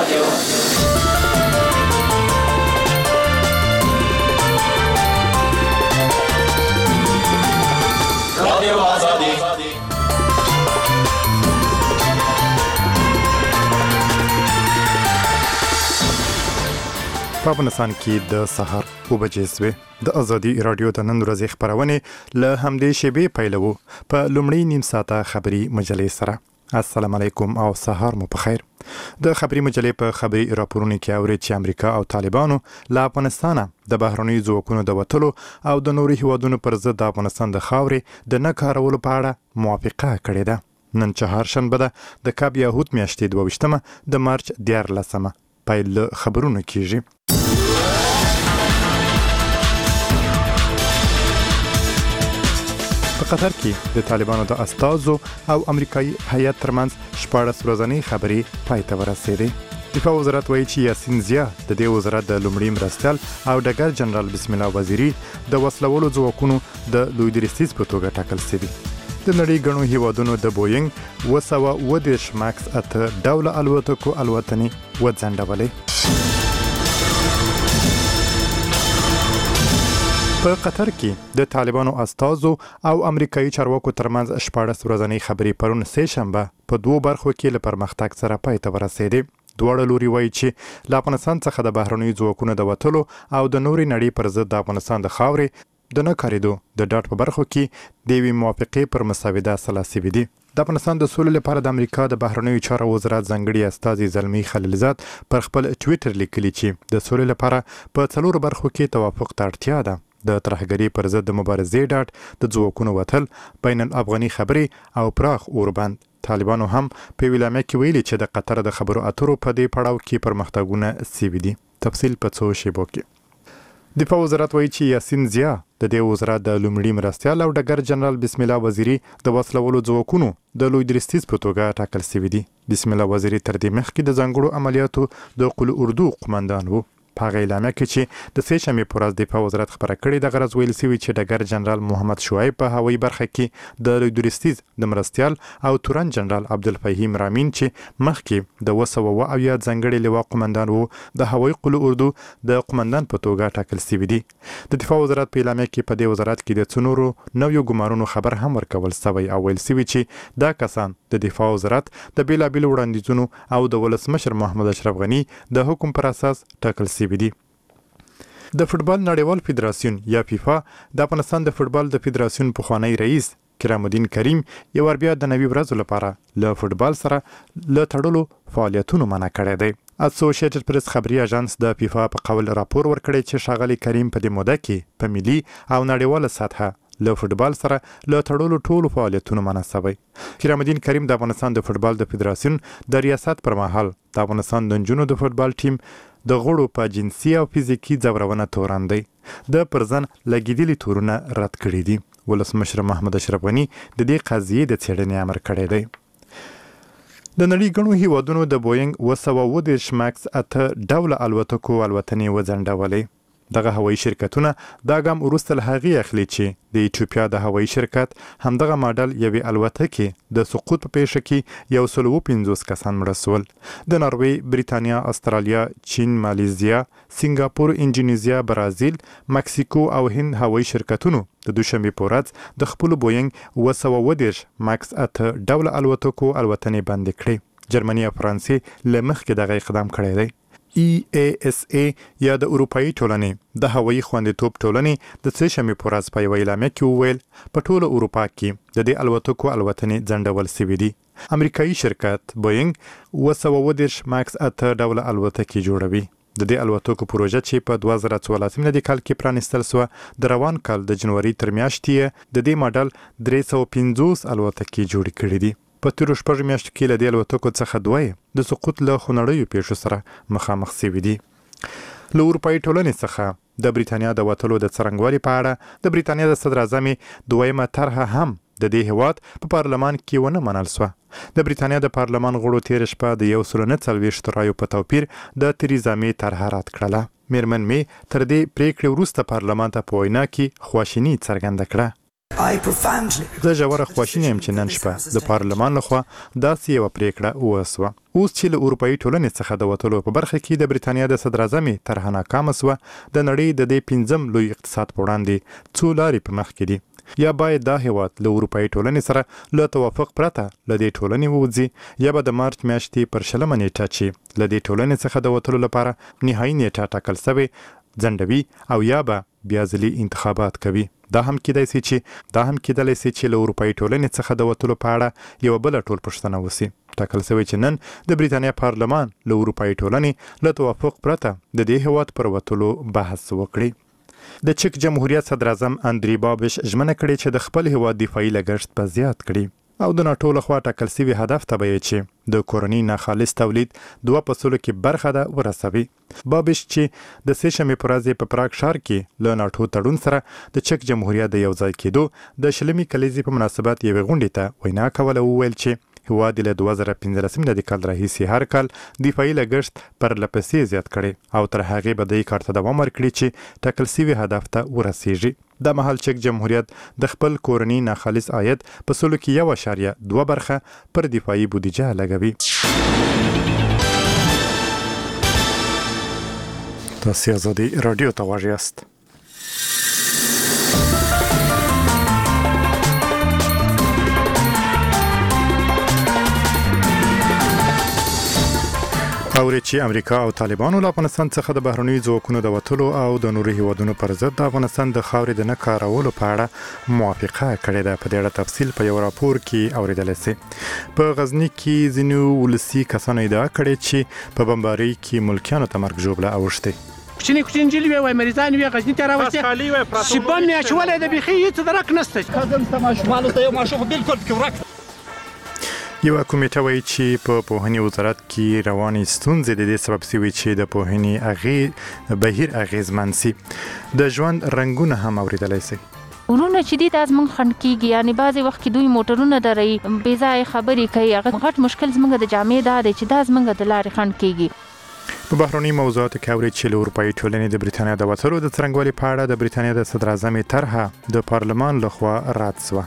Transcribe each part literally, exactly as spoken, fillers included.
په افغانستان کې د سهار اوه بجې سوې. د ازادي رادیو د نن ورځې خبرونه له همدې شیبې پیلوو په لومړی نیم ساعته خبري مجلې سره. السلام علیکم او سهار مو په خیر. د خبري مجلې په خبري راپورونو کې اوري چې امریکا او طالبانو له افغانستان د بهرنیو ځواکونو د وټلو او د نورو هیوادونو پر ضد د افغانستان د خاورې د نه کارولو په اړه موافقه کړې ده. نن چهارشنبه ده د کاب یهود میاشتې دوه ویشتمه د مارچ دیارلسمه. پیل خبرونه کیږي. په قطر کې د طالبانو د استازو او امریکایي هیات ترمنځ شپاړس ورځنۍ خبرې پای ته ورسېدې. دفاع وزارت وایي چې یاسین زیا د دې وزارت د لومړي مرستیال او ډګر جنرال بسم الله وزیری د وسلوالو ځواکونو د لوی درستیز په توګه ټاکل شوی. د نړۍ ګڼو هیوادونو د بوینګ اوه سوه اووه دېرش ماکس اته ډوله الوتکو الوتنې وځنډولې. په قطر کې د طالبانو استازو او امریکایي چارواکو ترمنځ شپاړس ورځنۍ خبرې پرون سه شنبه په دوو برخو کې له پرمختګ سره پای ته ورسېدې. دواړه لوري وایي چې له افغانستان څخه د بهرنیو ځواکونو د وتلو او د نورې نړۍ پر ضد د افغانستان د خاورې د نه کاریدو د ډاډ په برخو کې د یوې موافقې پر مسوده اصله سوي دي. د افغانستان د سولې لپاره د امریکا د بهرنیو چارو وزارت ځانګړي استازي زلمي خلیلزاد پر خپل ټویټر لیکلي چې د سولې لپاره په څلورو برخو کې توافق ته اړتیا ده. د ترهګرۍ پر ضد د مبارزې ډاډ، د ځواکونو وتل، بین الافغاني خبرې او پراخ اوربند. طالبانو هم په ویلامه کې ویلي چې د قطر د خبرو اترو په دې پړاو کې پرمختګونه سوي دي. تفصیل په څو شیبو کې. دفاع وزارت وایي چې یاسین زیا د دې وزارت د لومړي مرستیال او ډګر جنرال بسم الله وزیری د وسلوالو ځواکونو د لوی درستیز په توګه ټاکل شوی دی. بسم الله وزیری تر دې مخکې د ځانګړو عملیاتو د قل اردو قومندان وو. په هغه اعلامیه کې چې د سه شنبې په ورځ دفاع وزارت خبره کړې د غرض ویل شوی چې ډګر جنرال محمد شعیب په هوایي برخه کې د لوی درستیز د مرستیال او تورن جنرال عبدالفهیم رامین چې مخکې د اوه سوه اوه اویا ځانګړي لواء قومندان وو د هوایي قل اردو د قومندان په توګه ټاکل شوی دی. د دفاع وزارت په اعلامیه کې په دې وزارت کې د څنورو نویو ګمارونو خبر هم ورکول شوی او ویل شوی چې دا کسان د دفاع وزارت د بیلابیلو وړاندیزونو او د ولسمشر محمد اشرف غنی د حکم پر اساس ټاکل شوی دی. د فوټبال نړیوال فدراسیون یا فیفا د افغانستان د فوټبال د فدراسیون پخوانی رئیس کرام الدین کریم یو ور بیا د نوي ورځو لپاره له فوټبال سره له تړلو فعالیتونو منع کړی دی. اسوسییټډ پریس خبري اژانس د فیفا په قول راپور ورکړی چې ښاغلی کریم په دې موده کې په ملي او نړیواله سطحه له فوټبال سره له تړلو ټولو فعالیتونو منع شوی. کرام الدین کریم د افغانستان د فوټبال د فدراسیون د ریاست پر مهال د افغانستان د نجونو د فوټبال ټیم د غړو په جنسي او فزیکي ځورونه تورن دی. د پرځن لګیدلي تورونه رد کړي دي. ولسمشر محمد اشرف غنی د دې قضیې د څېړنې امر کړی دی. د نړۍ ګڼو هیوادونو د بوینګ اوه سوه اووه دېرش ماکس اته ډوله الوتکو الوتنې وځنډولې. دغه هوایي شرکتونه دا ګام وروسته له هغې اخلي چې د ایتوپیا د هوایي شرکت همدغه ماډل یوې الوتکې د سقوط په پیښه کې یو سل اوه پنځوس کسان مړه شول. د ناروې، بریتانیا، استرالیا، چین، مالیزیا، سنګاپور، انډونیزیا، برازیل، مکسیکو او هند هوایي شرکتونو د دوشنبې په ورځ د خپلو بوینګ اوه سوه اووه دېرش ماکس اته ډوله الوتکو الوتنې بندې کړې. جرمني او فرانسې له مخکې دغه اقدام کړی دی. ای ای اس ای یا د اروپایي ټولنې د هوایي خوندیتوب ټولنې د سه شنبې په ورځ په یوه اعلامیه کې وویل په ټوله اروپا کې د دې الوتکو الوتنې ځنډول شوي دي. امریکایي شرکت بوینګ اوه سوه اووه دېرش ماکس اته ډوله الوتکې جوړوي. د دې الوتکو پروژه چې په دوه زره څوارلسم میلادي کال کې پرانیستل شوه د روان کال د جنوري تر میاشتې د دې ماډل درې سوه پنځوس الوتکې جوړې کړې دي. په تیرو شپږو میاشتو کې له دې الوتکو څخه دوه د سقوط له خونړیو پیښو سره مخامخ شوي دي. له اروپایي ټولنې څخه د بریتانیا د وتلو د څرنګوالي په اړه د بریتانیا د صدراعظمې دویمه طرحه هم د دې هیواد په پارلمان کې ونه منل شوه. د بریتانیا د پارلمان غړو تېره شپه د یو سل نه څلوېښت رایو په توپیر د تریزا مې طرحه رد کړله. میرمن مې تر دې پریکړې وروسته پارلمان ته په وینا کې خواشیني څرګنده کړه. زه ژوره خواشینی یم چې نن شپه د پارلمان لخوا داسې یوه پریکړه وسوه. اوس چې له اروپایي ټولنې څخه د وتلو په برخه کې د بریتانیا د صدراعظمې طرحه ناکامه سوه، د نړۍ د دې پنځم لوی اقتصاد په وړاندې څو لارې په مخ کې دي. یا باید دا هیواد له اروپایي ټولنې سره له توافق پرته له دې ټولنې ووځي، یا به د مارچ میاشتې پر شلمه نیټه چې له دې ټولنې څخه د وتلو لپاره نهایي نیټه ټاکل سوې ځنډوي، او یا به بیا ځلي انتخابات کوي. دا هم کېدای شي چې دا هم کېدلی شي چې له اروپایي ټولنې څخه د وتلو په اړه یوه بله ټول پوښتنه وسي. ټاکل شوی چې نن د بریتانیا پارلمان له اروپایي ټولنې له توافق پرته د دې هیواد پر وتلو بحث وکړي. د چک جمهوریت صدراعظم اندری بابش ژمنه کړې چې د خپل هیواد دفاعي لګښت به زیات کړي، او د ناټو لخوا ټاکل شوي هدف ته به یې چې د کورني ناخالص تولید دوه په سلو کې برخه ده ورسوي. بابش چې د سې شنبې په ورځ په پراګ ښار کې له ناټو تړون سره د چک جمهوریت د یوځای کېدو د شلمې کلیزې په مناسبت یوې غونډې ته وینا کوله، وویل چې هیواد له دوه زره پنځلسم د کال راهیسې هر کال دفاعي لګښت پر لپسې زیات کړي، او تر هغې به دې کار ته دوام ورکړي چې ټاکل شوي هدف ته ورسیږي. د مهال چک جمهوریت د خپل کورني ناخالص عاید په سلو کې یو اعشاریه دوه برخه پر دفاعي بودیجه لګوي. تاسو آزادي رادیو ته غوږ یاست. اوري چې امریکا او طالبانو له افغانستان څخه د بهرنیو ځواکونو د وتلو او د نورو هیوادونو پر ضد د افغانستان د خاورې د نه کارولو په اړه موافقه کړې ده. په دې اړه تفصیل په یو راپور کې اوریدلی سي. په غزني کې ځینو ولسي کسانو ادعا کړې چې په بمبارۍ کې ملکیانو ته مرګ ژوبله اوښتې. کوچنی کوچنی نجلې وي، وای مریضان وي، غزني ته راوستې چې بم یې اچولی د بیخي هېڅ درک نشته. کزم ته ماشومانو ته یو ماشوم بالکل پکې ورک یوه کمیټه وایي چې په پوهنې وزارت کې روانې ستونزې د دې سبب شوي چې د پوهنې اغې بهیر اغېزمن سي. د ژوند رنګونه هم اوریدلی سي. ورونه چې دي دا زموږ خنډ کېږي، یعنې بعضې وخت کې دوی موټرونه دروي، بې ځایه خبرې کوي. هغه غټ مشکل زموږ د جامعې دا دی چې دا زموږ د لارې خنډ کېږي. په بهرني موضوعاتو کې اورید چې له اروپایي ټولنې د بریتانیا د وتلو د څرنګوالي په اړه د بریتانیا د صدراعظمې طرحه د پارلمان لخوا رد سوه.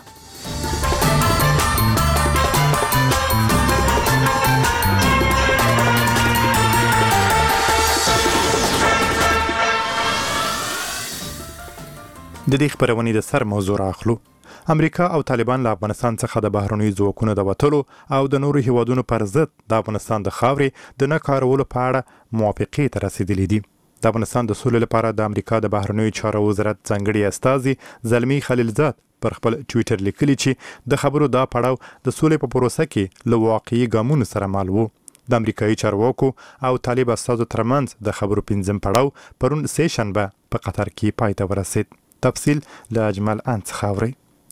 د دې خبرونې د سر موضوع راخلو. امریکا او طالبان له افغانستان څخه د بهرنیو ځواکونو د وتلو او د نورو هیوادونو پر ضد د افغانستان د خاورې د نه کارولو په اړه موافقې ته رسیدلي دي. د افغانستان د سولې لپاره د امریکا د بهرنیو چارو وزارت ځانګړي استازي زلمی خلیلزاد پر خپل ټویټر لیکلي چې د خبرو دا پړاو د سولې په پروسه کې له واقعي ګامونو سره مل وو. د امریکایي چارواکو او طالب استازو ترمنځ د خبرو پنځم پړاو پرون سې شنبه په قطر کې پای ته ورسید. تفصیل له اجمل ان څخه اورئ.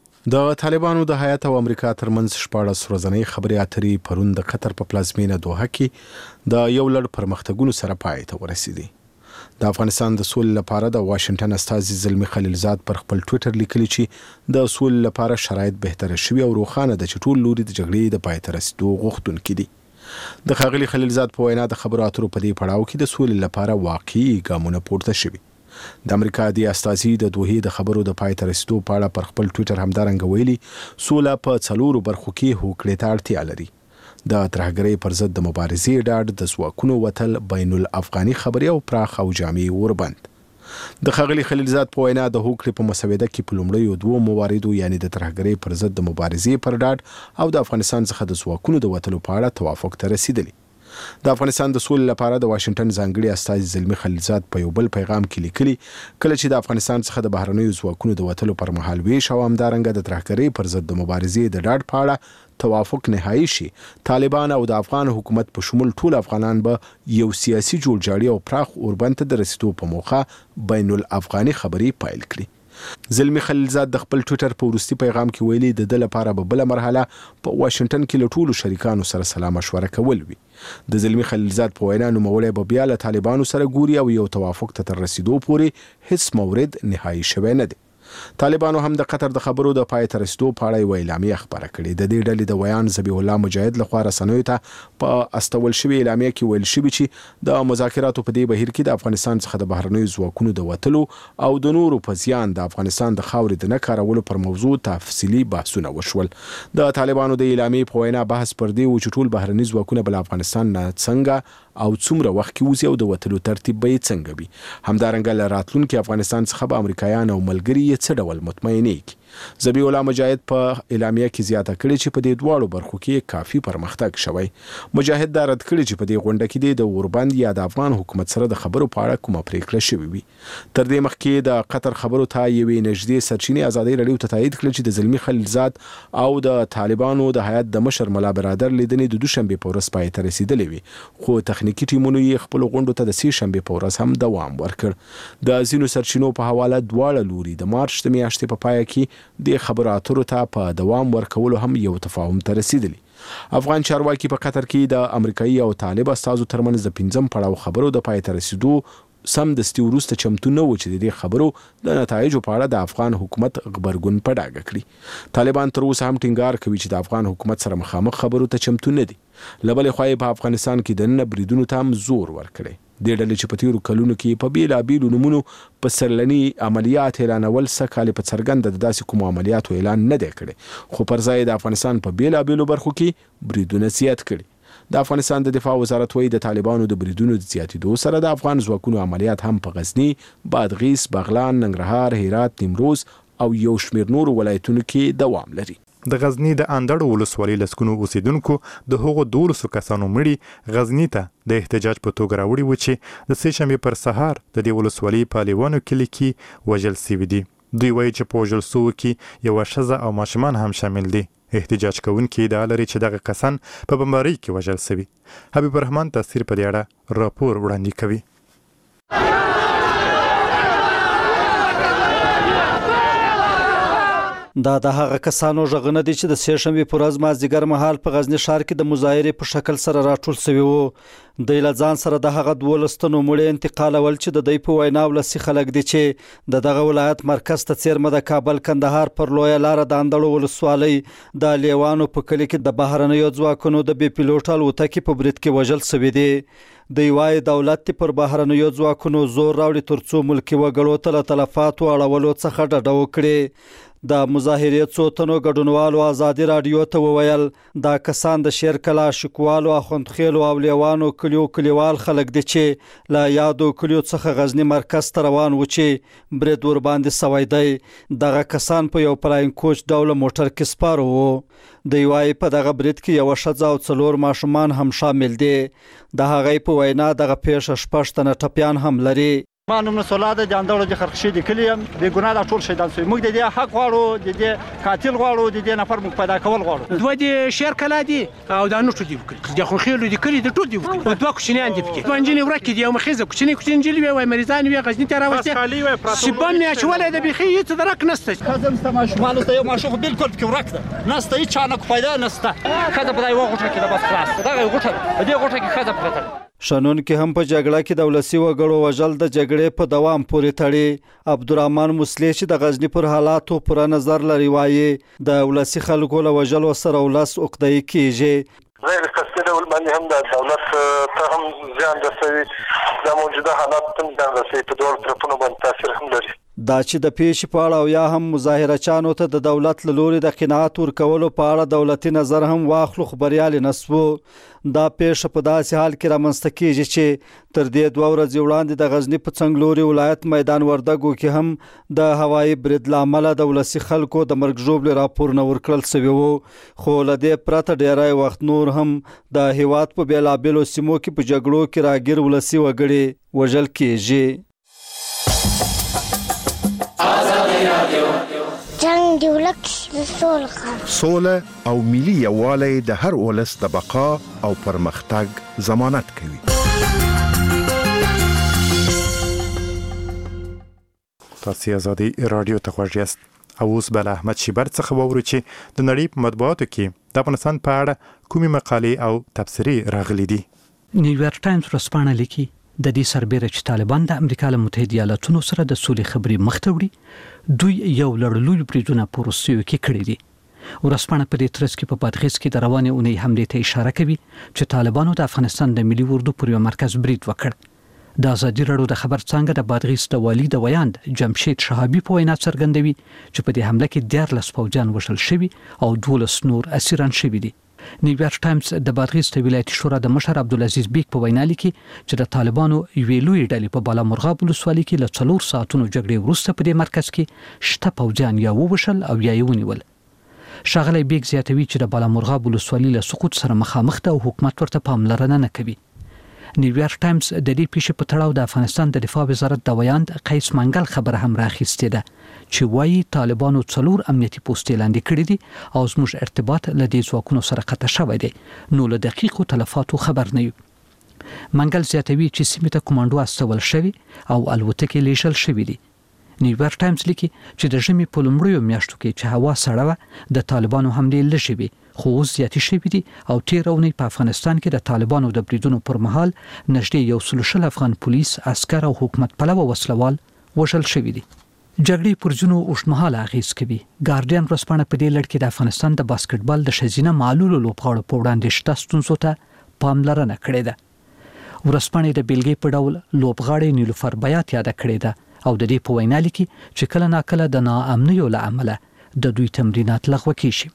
د طالبانو د هیات او امریکا ترمنځ شپاړس ورځنۍ خبرې اترې پرون د قطر په پلازمینه دوحه کې د یو لړ پرمختګونو سره پای ته ورسېدي. د افغانستان د سولې لپاره د واشنگټن استازي زلمی خلیلزاد پر خپل ټویټر لیکلي چې د سولې لپاره شرایط بهتره شوي او روښانه ده چې ټول لوري د جګړې د پای ته رسیدو غوښتونکي دي. د ښاغلي خلیلزاد په وینا د خبرو اترو په دې پړاو کې د سولې لپاره واقعي ګامونه پورته شوي. د امریکا د استازي د دوحې د خبرو د پای ته رسیدو په اړه پر خپل ټویټر همدارنګه ویلي سوله په څلورو برخو کې هوکړې ته اړتیا لري. د ترهګرۍ پر ضد د مبارزې ډاډ، د ځواکونو وتل، بین الافغاني خبرې او پراخ او جامع اوربند. د ښاغلي خلیلزاد په وینا د هوکړې په مسوده کې په لومړیو دوو مواردو یعنې د ترهګرۍ پر ضد د مبارزې پر ډاډ او د افغانستان څخه د ځواکونو د وتلو په اړه توافق ته رسیدلی. د افغانستان د سولې لپاره د واشنگټن ځانګړي استازي زلمی خلیلزاد په یو بل پیغام کې لیکلي کله چې د افغانستان څخه د بهرنیو ځواکونو د وتلو پر مهال ویش او همدارنګه د ترهګرۍ پر ضد د مبارزې د ډاډ په اړه توافق نهایی شي، طالبان او د افغان حکومت په شمول ټول افغانان به یو سیاسي جوړجاړي او پراخ اوربند ته د رسیدو په موخه بین الافغاني خبرې پیل کړي. زلمی خلیلزاد د خپل ټویټر په وروستي پیغام کې ویلي د د لپاره به بل مرحله په واشنگټن کې له ټولو شریکانو سره سلا مشوره کول وي. د زلمی خلیلزاد په وینا نوموړی به بیا له طالبانو سره ګوري او یو توافق ته تر رسیدو پورې هیڅ مورد نهایی شوی نه دی. طالبانو هم د قطر د خبرو د پای ته رسیدو په اړه یو اعلامیه خبره کړې. د دې ډلې د ویان ذبیح الله مجاهد لخوا رسنیو ته په استول شوی اعلامیه کې ویل شوی چې د مذاکراتو په دې بهیر کې د افغانستان څخه د بهرنیو ځواکونو د وتلو او د نورو په زیان د افغانستان د خاورې د نه کارولو پر موضوع تفصیلي بحثونه وشول. د طالبانو د اعلامیې په وینا بحث پر دې و چې ټول بهرني ځواکونه بل افغانستان نه څنګه او څومره وخت کې وځي او د وتلو ترتیب به یې څنګه وي. همدارنګه له راتلونکي افغانستان څخه به امریکایان او ملګري یې څه ډول مطمئنېږي. ذبیح الله مجاهد په اعلامیه کې زیاته کړې چې په دې دواړو برخو کې کافي پرمختګ شوی. مجاهد دا رد کړی چې په دې غونډه کې د اوربند یا د افغان حکومت سره د خبرو په اړه کومه پریکړه شوې وي. تر دې مخکې د قطر خبرو ته یوې نږدې سرچینې ازادي رادیو ته تایید کړل چې د زلمی خلیلزاد او د طالبانو د هیات د مشر ملا برادر لیدنې د دوشنبه په ورځ پای ته رسیدلې وي، خو تخنیکی ټیمونو یې خپل غونډو ته د سې شنبه په ورځ هم دوام ورکړ. د ځینو سرچینو په حواله دواړه لوري د مارچ د میاشتې په پای کې د خبرو اترو ته په دوام ورکولو هم یو تفاهم ته رسیدلی. افغان چارواکي په قطر کې د امریکایي او طالب استازو ترمنځ د پنځم پړاو خبرو د پای ته رسیدو سم دستي وروسته چمتو نه و چې د دې خبرو د نتایجو په اړه د افغان حکومت غبرګون په ډاګه کړي. طالبان تر اوسه هم ټینګار کوي چې د افغان حکومت سره مخامخ خبرو ته چمتو نه دي. له بلې خوا یې په افغانستان کې د ننه بریدونو ته هم زور ورکړی. دې ډلې چې په تیرو کلونو کې په بېلابېلو نومونو په سرلني عملیات اعلانول څه کال په څرګنده د داسې کومو عملیاتو اعلان نه دی کړی، خو پر ځای د افغانستان په بېلابېلو برخو کې بریدونه زیات کړي. د افغانستان د دفاع وزارت وایي د طالبانو د بریدونو د زیاتېدو سره د افغان ځواکونو عملیات هم په غزني، بادغیس، بغلان، ننګرهار، هرات، نیمروز او یو شمېر نورو ولایتونو کې دوام لري. د غزنی د اندړ ولسوالۍ لسکونو اوسیدونکو د هغو دولسو کسانو مړي غزنی ته د احتجاج په توګه راوړي و چې د سې شنبې پر سهار د دې ولسوالۍ په لیوانو کلي کې وژل سوي دي. دوی وایي چې په وژل سوو کې یوه ښځه او ماشومان هم شامل دي. احتجاج کوونکي ادعا لري چې دغه کسان په بمبارۍ کې وژل سوي. حبیب الرحمن تصویر په دې اړه راپور وړاندې کوي. دا د هغه کسانو ژغنه دي چې د سې شنبې په ورځ مازدیګر مهال په غزني ښار کې د مظاهرې په شکل سره راټول شوي وو. دوی له ځان سره د هغه دولس تنو مړي انتقالول چې د دوی په وینا ولسي خلک دي چې د دغه ولایت مرکز ته څیرمه د کابل کندهار پر لویه لاره د اندړو ولسوالۍ د لیوانو په کلي کې د بهرنیو ځواکونو د بې پیلوټ الوتکې په برید کې وژل شوي دي. دوی وایي دولت پر بهرنیو ځواکونو زور راوړي ترڅو ملکي وګړو ته له تلفاتو اړولو څخه ډډه وکړي. د مظاهرې څو تنو ګډونوالو ازادي رادیو ته وویل دا کسان د شیرکلا، شکوالو، اخوندخیلو او لیوانو کلیو کلیوال خلک دي چې له یادو کلیو څخه غزني مرکز ته روان و چې برید ورباندې سوی دی. دغه کسان په یو پلاین کوچ ډوله موټر کې سپاره وو. دوی وایي په دغه برید کې یوه ښځه او څلور ماشومان هم شامل دي. د هغې په وینا دغه پیښه شپږ تنه ټپیان هم لري. ما نوم نصرالله د اندړو د خرخشي د کلي یم، بې ګناه دا ټول شهیدان شوي. موږ د دې حق غواړو، د دې قاتل غواړو، د دې نفر موږ پیدا کول غواړو. دوه د شیرکلا دي او دا نوټو دي وکړي، د اخوندخیلو د کلي د ټول دي وکړي. دوه کوچنیان دي پکې، دوه نجونې ورکې دي، یو مخیزه کوچنۍ کوچنۍ نجلې وې، وایي مریضان وې، غزني ته راوستې، شیبه مې اچولی ده، بیخي هېڅ درک نشته. ښځه نشته، ماشومان نشته، یو ماشوم خو بالکل پکې ورک ده، نشته، هېڅ چا نه پیدا نشته. ښځه په دا یوه غوټه کې ده، بس خلاص ده، دغه یې غوټه ده، په دې غوټه کې ښځه پرته ده. شنونکي هم په جګړه کې د ولسي وګړو وژل د جګړې په دوام پورې تړي. عبدالرحمن مسلح چې د غزني پر حالاتو پوره نظر لري وایي د ولسي خلکو له وژلو سره ولس عقده‌ای کېږي. غیر قصدي ډول باندې هم د دولت ته هم زیان رسوي، د موجوده حالات ته هم زیان رسوي، په دواړو طرفونو باندې تاثیر هم لري. دا چې د پیښې په اړه او یا هم مظاهرچانو ته د دولت له لوري د قناعت ورکولو په اړه دولتي نظر هم واخلو خبريالي نسو. دا پیښه په داسې حال کې رامنځته کېږي چې تر دې دوه ورځې وړاندې د غزني په څنګلوري ولایت میدان وردګو کې هم د هوایي برید له امله د ولسي خلکو د مرګ ژوبلې راپورونه ورکړل شوي وو. خو له دې پرته ډیری وخت نور هم د هیواد په بېلابېلو سیمو کې په جګړو کې راګیر ولسي وګړي وژل کېږي. جنگ دی ولک د سوله سوله او ملي یووالی د هر ولس د بقا او پرمختګ ضمانت کوي. تاسو ازادي رادیو ته خوښ یاست. اوس بل احمد شیبر څخه ووري چې د نړۍ په مطبوعاتو کې د افغانستان په اړه کومې مقالې او تبصرې راغلي دي. نیویارک ټایمز ورځپاڼه لیکي د دې سربېره چې طالبان د امریکا له متحده ایالاتونو سره د سولې خبرې مخته وړي دوی یو لړلوی بریدونه په روسیې کې کړي دي. ورځپاڼه په دې ترڅ کې په بادغیس کې د روانې اونۍ حملې ته اشاره کوي چې طالبانو د افغانستان د ملي اردو پر یو مرکز برید وکړ. د ازادي راډیو د خبر څنګه د بادغیس د والي د ویاند جمشید شهابي په وینا څرګندوي چې په دې حمله کې دیارلس پوځیان وژل شوي او دولس نور اسیران شوي دي. نیویارک ټایمز د بادغیس د ولایتي شورا د مشر عبدالعزیز بیگ په وینا لیکي چې د طالبانو یوې لویې ډلې په بالامرغاب ولسوالۍ کې له څلور ساعتونو جګړې وروسته په دې مرکز کې شته پوځیان یا ووژل او یا یې ونیول. ښاغلی بیگ زیاتوي چې د بالامرغاب ولسوالۍ له سقوط سره مخامخ ده او حکومت ورته پاملرنه نه کوي. نیویارک ټایمز د دې پیښې په تړاو د افغانستان د دفاع وزارت د ویاند قیس منګل خبره هم راخیستې ده چې وایي طالبانو څلور امنیتي پوستې لاندې کړي دي او زموږ ارتباط له دې ځواکونو سره قطع شوی دی، نو له دقیقو تلفاتو خبر نه یو. منګل زیاتوي چې سیمې ته کمانډو استول شوي او الوتکې لیږل شوي دي. نیویارک ټایمز لیکي چې د ژمي په لومړیو میاشتو کې چې هوا سړه وه د طالبانو حملې لږې وې خو اوس زیاتې شوي دي او تېره اونۍ په افغانستان کې د طالبانو د بریدونو پر مهال نږدې یو سل شل افغان پولیس، عسکر او حکومت پلوه وسلوال وژل شوي دي. جګړې پر ځینو اوږدمهاله اغېز کوي. ګارډین ورځپاڼه په دې لړ کې د افغانستان د باسکټبال د ښځینه معلولو لوبغاړو په وړاندې شته ستونزو ته پاملرنه کړې ده. ورځپاڼې د بیلګې په ډول لوبغاړې نیلوفر بیات یاده کړې ده او د دې په وینا لیکي چې کله ناکله د ناامنیو له امله د دوی تمرینات لغوه کیږي.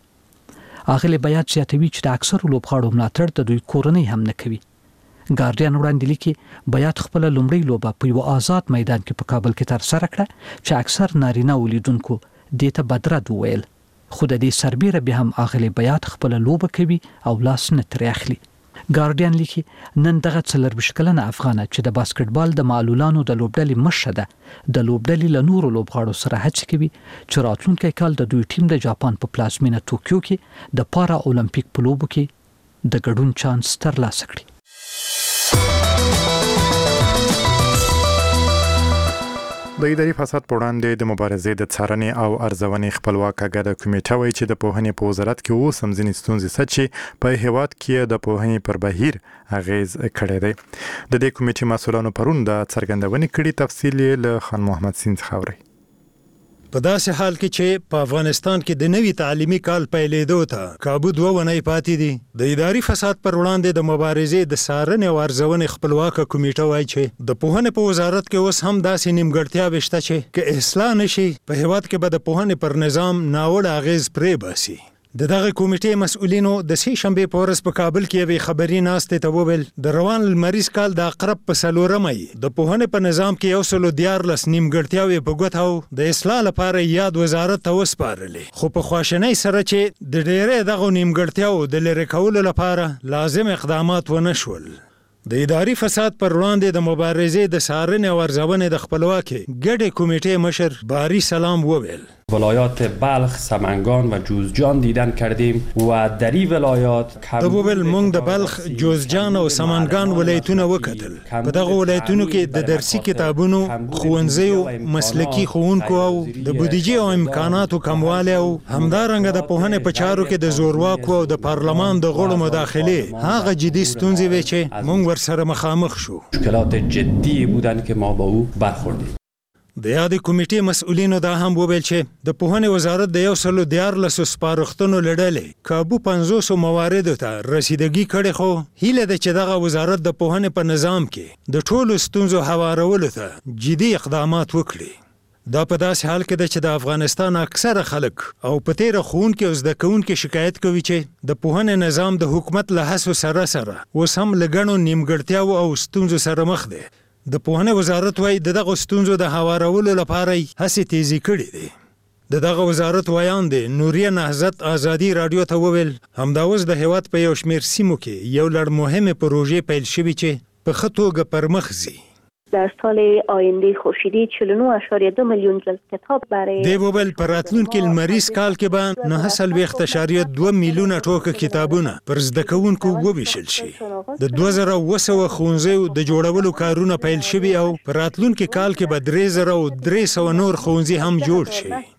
اغلې بیات زیاتوي چې د اکثرو لوبغاړو ملاتړ د دوی کورنۍ هم نه کوي. ګارډین وړاندې لیکي بیات خپله لومړۍ لوبه په یو آزاد میدان کې په کابل کې ترسره کړه چې اکثر نارینه ولیدونکو دې ته بدرد وویل، خو د دې سربیره بیا هم اغلې بیات خپله لوبه کوي او لاس نه ترې اخلي. ګارډین لیکي نن دغه څلرویشت کلنه افغانه چې د باسکټبال د معلولانو د لوبډلې مشره ده د لوبډلې له نورو لوبغاړو سره هڅې کوي چې راتلونکی کال د دوی ټیم د جاپان په پلازمینه توکیو کې د پارا اولمپیک په لوبو کې د ګډون چانس ترلاسه کړي. د اداري فساد په وړاندې د مبارزې د څارنې او ارزونې خپلواکه ګډه کمیټه وایي چې د پوهنې په وزارت کې اوس هم ځینې ستونزې شته چې په هېواد کې د پوهنې پر بهیر اغېز کړی دی. د دې کمیټې مسؤلانو پرون د څرګندونې کړي، تفصیل یې له خان محمد سین څخه اورئ. په داسې حال کې چې په افغانستان کې د نوي تعلیمي کال پیلېدو ته کابو دوه ونې پاتې دي، د اداري فساد پر وړاندې د مبارزې د څارنې او ارزونې خپلواکه کمیټه وایي چې د پوهنې په وزارت کې اوس هم داسې نیمګړتیاوې شته چې که اصلاح نشي په هېواد کې به د پوهنې پر نظام ناوړه اغېز پرې باسي. د دغه کمیټې مسؤلینو د سې شنبې په ورځ په کابل کې یوې خبري ناستې ته وویل د روان لمریز کال د اقرب په څلورمه یې د پوهنې په نظام کې یو سلو دیارلس نیمګړتیاوې په ګوته او د اصلاح لپاره یاد وزارت ته وسپارلې، خو په خواشینۍ سره چې د ډېرې دغو نیمګړتیاوو د لرې کولو لپاره لازم اقدامات ونه شول. د اداري فساد پر وړاندې د مبارزې د څارنې او ارزونې د خپلواکې ګډې کمیټې مشر باری سلام وویل ولایات بلخ، سمنگان و جوزجان دیدن کردیم و در این ولایات د وویل موږ د بلخ، جوزجان او سمنگان ولایتونه وکتل. په دغه ولایتونو کې د درسي کتابونو، ښوونځیو، مسلکي ښوونکو او د بودیجې او امکاناتو کموالی او همدارنګه د پوهنې په چارو کې د زورواکو او د پارلمان د غړو مداخلې هغه جدي ستونزې وې چې موږ ورسره مخامخ شو. مشکلات جدی بودن که ما با او برخوردیم. د یادې کمیټې مسؤلینو دا هم وویل چې د پوهنې وزارت د یو سلو دیارلسو سپارښتنو له ډلې کابو پنځوسو مواردو ته رسیدګي کړې، خو هیله ده چې دغه وزارت د پوهنې په نظام کې د ټولو ستونزو هوارولو ته جدي اقدامات وکړي. دا په داسې حال کې ده چې د افغانستان اکثره خلک او په تېره ښوونکي او زده کوونکي شکایت کوي چې د پوهنې نظام د حکومت له هڅو سره سره اوس هم له ګڼو نیمګړتیاوو او ستونزو سره مخ دی. د پوهنې وزارت وایي د دغو ستونزو د هوارولو لپاره یې هڅې تیزې کړې دي. د دغه وزارت ویاند نوریه نهضت آزادي راډیو ته وویل همدا اوس د هېواد په یو شمېر سیمو کې یو لړ مهمې پروژې پیل شوي چې په ښه توګه پرمخ ځي. در سال آینده خورشیدی چهل و نه اشاریه دو میلیون جلد کتاب برای دی وویل په راتلونکي لمریز کال کې به نهه څلوېښت اشاریه دوه میلیونه ټوکه کتابونه پر زده کوونکو وویشل شي. د دوه زره اوه سوه ښوونځیو د جوړولو کارونه پیل شوي او په راتلونکي کال کې به درې زره او درې سوه نور ښوونځي هم جوړ شي.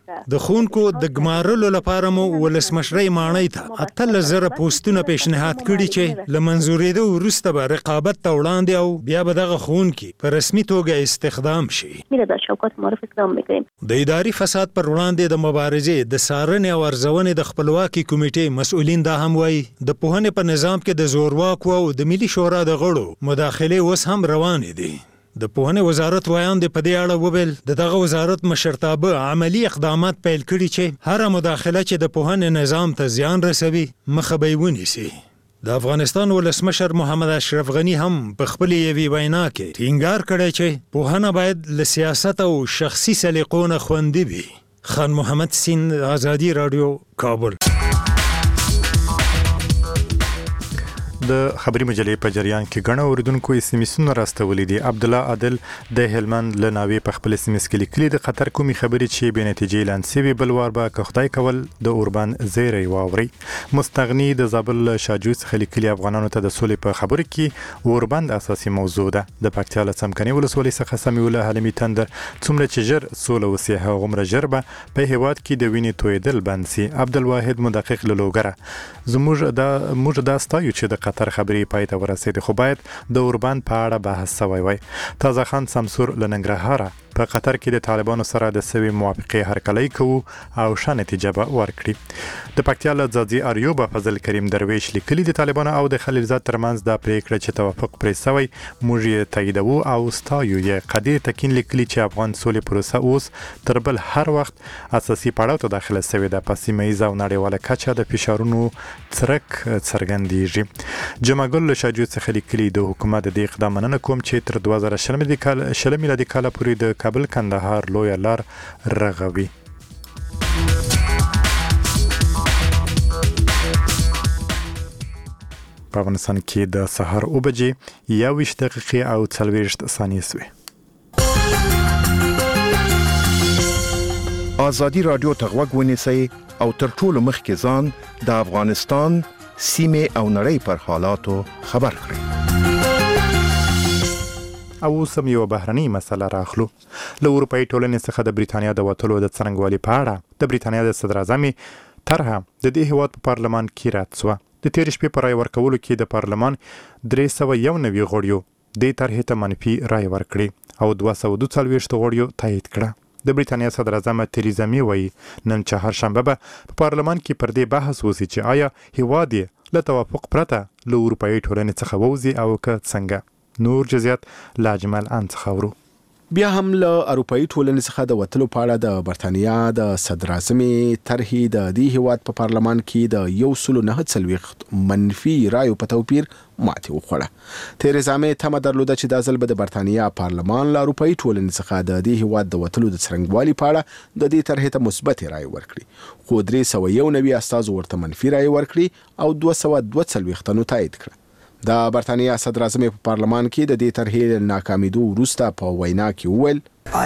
د خونکو د ګمارلو لپاره مو ولسمشرۍ ماڼۍ ته اتلس زره پوسټونه پیشنهاد کړي چې له منظورېدو وروسته به رقابت ته وړاندې او بیا به دغه ښوونکي په رسمي توګه استخدام شي. میره شوکت معرف اقدام میکنیم. د اداري فساد پر وړاندې د مبارزې د څارنې او ارزونې د خپلواکي کمیټې مسؤلین دا هم وایي د پوهنې په نظام کې د زورواکو او د ملي شورا د غړو مداخلې اوس هم روانې دي. د پوهنې وزارت وایان د په دې اړه وویل د دغه وزارت مشرتابه عملی اقدامات پیل کړي چې هر مداخله چې د پوهنې نظام ته زیان رسوي مخه به یې ونیسي. د افغانستان ولسمشر محمد اشرف غنی هم په خپل یوې وینا کې ټینګار کړی چې پوهنه باید له سیاست او شخصي سلیقو نه خوندي وي. خان محمد سین، آزادي رادیو، کابل. د خبري مجلې په جریان کې غنه اوریدونکو اسمسونه راستولې دي. عبد الله عادل د هلمند لناوي په خپل اسمس کې لیکلي د خطر کومي خبري چې به نتیجې اعلان سوي بل وار به کخدای کول د اوربان زیری واوري. مستغنی د زابل شاجوس خلیکلي افغانانو ته د سولې په خبرو کې اوربان اساسي موضوع ده. د پکتیا له سمکني ولسوالۍ څخه سمي ولا حلمي تندر څومره چې جر سوله وسي هغه عمر جربه په هیواد کې د وینې تویدل بند سي. عبد الواحد مدقق لوګره زموږ دا موږ دا ستایو چې د تر خبرې پای ته ورسېد خو باید د اوربان په اړه بحث شوی وای. تازه خان سمسور لننګرهار په قطر کې د طالبانو سره د سوي موافقه هرکلی کوو او ښه نتیجه به ورکړي. د پکتیا له ځاځي اریوب فضل کریم درویش لیکلي د طالبانو او د خلیلزاد ترمنځ د پریکړه چې توافق پرې سوی موږ یې تاییدوو او ستایو. یې قدیر تکین لیکلي چې افغان سولې پروسه اوس تر بل هر وخت اساسي پړاو ته داخله سوې ده. په سیمه ییزه او نړیواله کچه د فشارونو څرک څرګندېږي. جمعګل له شاجوت څخه لیکلي د حکومت د اقدام مننه کوم چې تر دوه زره شل میلادي کال پورې د کابل کندهار لویه لار رغوي. په افغانستان کې د سهار اوه بجې یوویشت دقیقې او څلوېښت ثانیې سوې. آزادي رادیو ته غوږ ونیسئ او تر ټولو مخکې ځان د افغانستان سیمې او نړۍ پر حالاتو خبر کړئ. او سم یو بهرنۍ مسله راخلو. له اروپایي ټولنې څخه د بریتانیا د وتلو د څرنګوالي په اړه د بریتانیا د صدر اعظم طرحه د دې هیواد په پارلمان کې رد شوه. د تېرې شپې په رای ورکولو کې د پارلمان درې سوه یو نوي غړیو دې طرحې ته منفي رای ورکړي او دوه سوه دوه څلوېښت غړیو تایید کړه. د بریتانیا صدر اعظم تریزا مې وایي نن چهارشنبه به په پارلمان کې پر دې بحث وشي چې آیا هیواد یې له توافق پرته له اروپایي ټولنې څخه ووځي او که څنګه. نور جزئیات لا جمال ان څخه ورو. بیا هم له اروپایي ټولنې څخه د وتلو په اړه د برتانیا د صدر اعظم طرحې د دې هیواد په پارلمان کې د یو سلو نهه څلوېښت منفي رایو په توپیر ماتې وخوړه. تیریزا مې تمه درلوده چې دا ځل به د برتانیا پارلمان له اروپایي ټولنې څخه د دې هیواد د وتلو د څرنګوالي په اړه د دې طرحې ته مثبت رای ورکړي، خو درې سوه یو نوي استازو ورته منفي رای ورکړي او دوه سوه دوه څلوېښت تنو تایید کړه. د برتانیا صدر اعظم په پارلمان کې د دې طرحې ناکامیدو وروسته په وینا کې وویل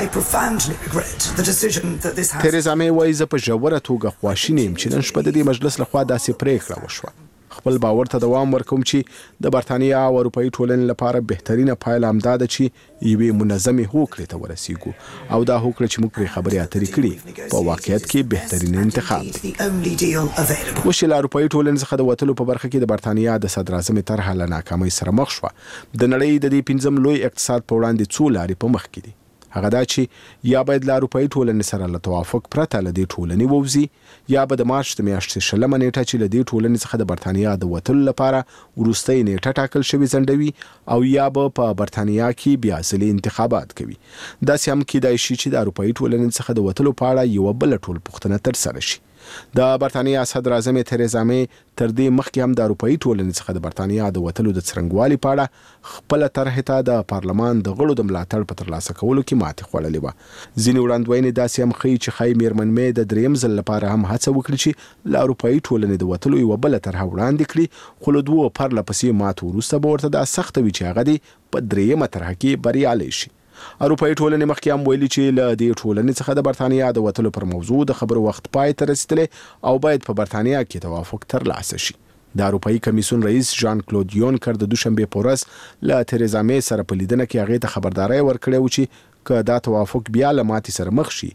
تیریزا مې وایي زه په ژوره توګه خواشینی یم چې نن شپه د دې مجلس لخوا داسې پریکړه وشوه. خپل باور ته دوام ورکوم چې د برتانیا او اروپایي ټولنې لپاره بهترینه پایله همدا ده چې یوې منظمې هوکړې ته ورسیږو او دا هوکړه چې موږ پرې خبرې اترې کړي په واقعیت کې بهترین انتخاب دی. وشي له اروپایي ټولنې څخه د وتلو په برخه کې د برتانیا د صدر اعظم طرحه له ناکامۍ سره مخ شوه. د نړۍ د دې پنځم لوی اقتصاد په وړاندې څو لارې په مخ کې دي. هغه دا چې یا باید له اروپایي ټولنې سره له توافق پرته له دې ټولنې ووځي یا به د مارچ د میاشتې شلمه نیټه چې له دې ټولنې څخه د برتانیا د وتلو لپاره وروستۍ نیټه ټاکل شوې ځنډوي او یا به په برتانیا کې بیا ځلې انتخابات کوي. داسې هم کیدای شي چې د اروپایي ټولنې څخه د وتلو په اړه یوه بله ټولپوښتنه ترسره شي. د برتانیا صدر اعظم تریزا مې تر دې مخکې هم د اروپایي ټولنې څخه د برتانیا د وتلو د څرنګوالي په اړه خپل طرحې ته د پارلمان د غړو د ملاتړ په ترلاسه کولو کې ماتې خوړلې وه. ځینې وړاندوینې داسې هم ښیي چې ښایي میرمن مې د دریم ځل لپاره هم هڅه وکړي چې له اروپایي ټولنې د وتلو یوه بله طرحه وړاندې کړي، خو له دوو پرله پسې ماتو وروسته به ورته دا سخته وي چې هغه دې په درېیمه طرحه کې بریالی شي. اروپایي ټولنې مخکې هم ویلي چې له دې ټولنې څخه د برتانیا د وتلو پر موضوع د خبرو وخت پای ته رسیدلی او باید په برتانیا کې توافق ترلاسه شي. د اروپایي کمیسیون رئیس ژان کلود یونکر د دوشنبې په ورځ له تریزا مې سره په لیدنه کې هغې ته خبرداری ورکړی و چې که دا توافق بیا له ماتې سره مخ شي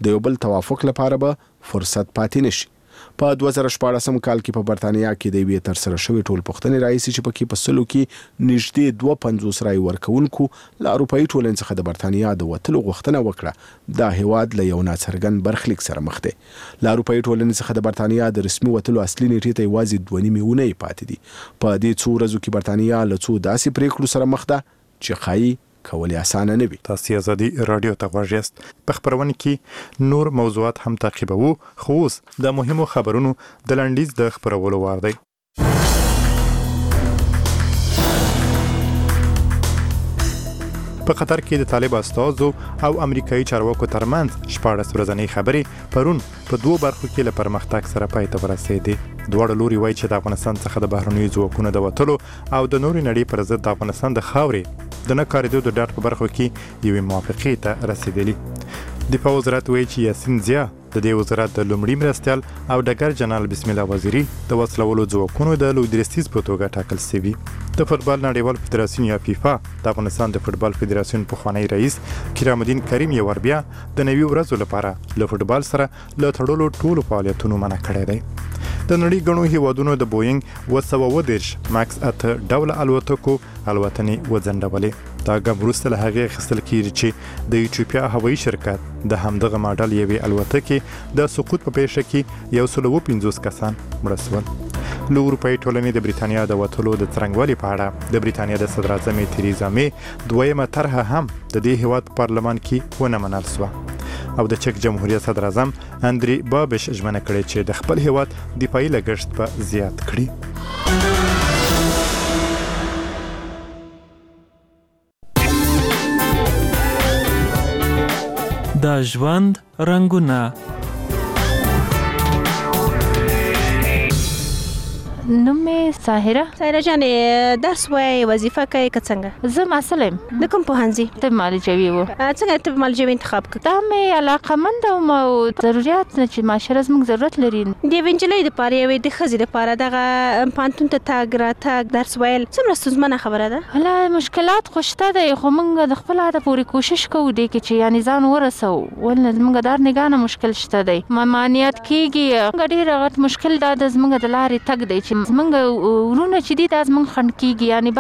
د یو بل توافق لپاره به فرصت پاتې نشي. په دوه زره شپاړسم کال کې په برتانیا کې د یوې ترسره شوې ټولپوښتنې راهیسې چې پکې په سلو کې نږدې دوه پنځوس رای ورکوونکو له اروپایي ټولنې څخه د برتانیا د وتلو غوښتنه وکړه، دا هیواد له یو ناڅرګند برخلیک سره مخ دی. له اروپایي ټولنې څخه د برتانیا د رسمي وتلو اصلي نیټې ته یوازې دوه نیمې اونۍ پاتې دي. په دې څو ورځو کې برتانیا له څو داسې پریکړو سره مخ ده چې ښایي کول اسانه نه وي. تاسو ازادي رادیو ته غوږ یاست. په خبرونه کې نور موضوعات هم تعقیبوو، خو اوس د مهمو خبرونو د لنډیز د خبرولو وار دی. په قطر کې د طالب استازو او امریکایي چارواکو ترمنځ شپاړس ورځنۍ خبرې پرون په دوه برخو کې له پرمختګ سره پای ته ورسېدې. دواړه لوري وایي چې د افغانستان څخه د بهرنیو ځواکونو د وتلو او د نورې نړۍ پر ضد د افغانستان د خاورې د نه کارېدو د ډاډ په برخو کې یوې موافقې ته رسېدلي. دفاع وزارت وایي چې یاسین زیا د دې وزارت د لومړي مرستیال او ډګر جنرال بسم الله وزیري د وسلولو ځواکونو د لویدرستیز په توګه ټاکل شوي. د فوټبال نړیوال فدراسیون یا فیفا د افغانستان د فوټبال فدراسیون پخوانی رئیس کرام الدین کریم یو ور بیا د نوي ورځو لپاره له فوټبال سره له تړلو ټولو فعالیتونو منع کړی دی. د نړۍ ګڼو هیوادونو د بوینګ اوه سوه اوه دېرش ماکس اته ډوله الوتکو الوتنې وځنډولې. دا ګام وروسته له هغې اخیستل کېږي چې د ایتوپیا هوایي شرکت د همدغه ماډل یوې الوتکې د سقوط په پیښه کې یو سل اوه پنځوس کسان مړه شول. له اروپایي ټولنې د بریتانیا د وتلو د څرنګوالي په اړه د بریتانیا د صدراعظمې تریزا مې دویمه طرحه هم د دې هیواد په پارلمان کې ونه منل شوه. او د چک جمهوریت صدر اعظم اندری بابش ژمنه کړې چې د خپل هیواد دفاعي لګښت په زیات کړي. د ژوند رنګونه. نوم مې ساحره. ساحره جانې درس وایي وظیفه کوي که څنګه؟ زه محصله یم. د کوم پوهنځي؟ طب معالجوي و. څنګه طب معالجوي انتخاب کړ؟ دا مې علاقمند وم او ضرورت چې معاشره زموږ ضرورت لري. د یوې نجلۍ دپاره یوې د ښځې دپاره دغه پوهنتون ته تګ راتګ درس ویل څومره ستونزمنه خبره ده؟ هله مشکلات خو شته دی، خو موږ د خپل حده پورې کوشش کوو دې کې چې یعنې ځان ورسوو. ولې زموږ دار نګاه نه مشکل شته دی، ممانعت کېږي. ډېر غټ مشکل دا د زموږ د لارې تګ دی چې زموږ ورونه چې دي دا زموږ خنډ کېږي. یعنې